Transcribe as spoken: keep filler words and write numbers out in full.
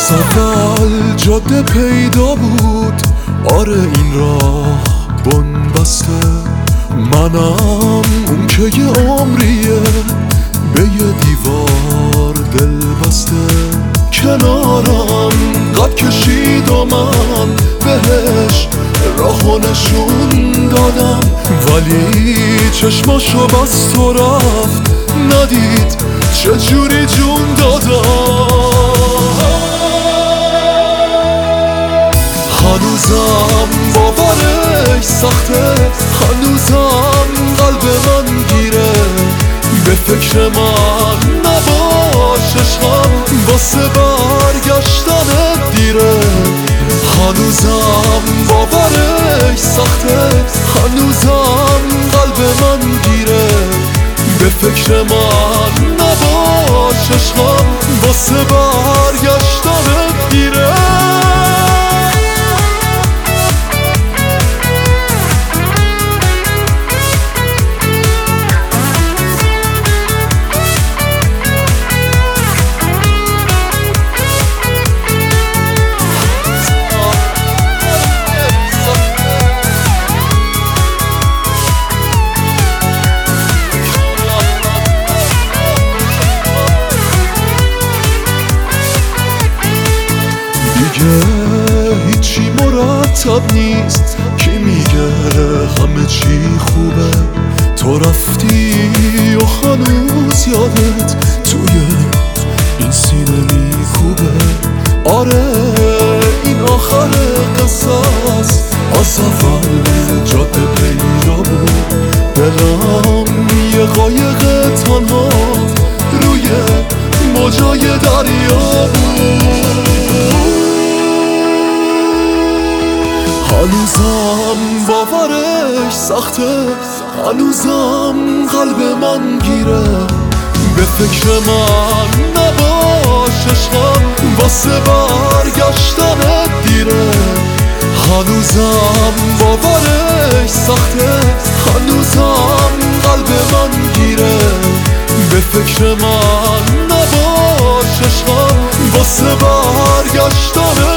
از اول جاده پیدا بود، آره این راه بنبسته. منم اون که یه عمریه به یه دیوار دل بسته. کنارم قد کشید و من بهش راهو نشون دادم، ولی چشماشو بست و رفت، ندید چجوری جون دادم. هنوزم باورش سخته، هنوزم قلب من گیره، به فکر من نباش عشقم واسه برگشتن دیره. هنوزم باورش سخته، هنوزم قلب من گیره، به فکر من نباش عشقم واسه برگشتن دیره. هیچی مرتب نیست، کی میگه همه چی خوبه؟ تو رفتی و هنوز یادت توی این سینه میکوبه. آره این آخر قصه است، از اول جاده پیدا بود. دلم یه قایق تنها روی موجای دریا بود. هنوزم باورش سخته، هنوزم قلب من گیره، به فکر من نباش عشقم واسه برگشتن دیره. هنوزم باورش سخته، هنوزم قلب من گیره، به فکر من نباش عشقم واسه برگشتن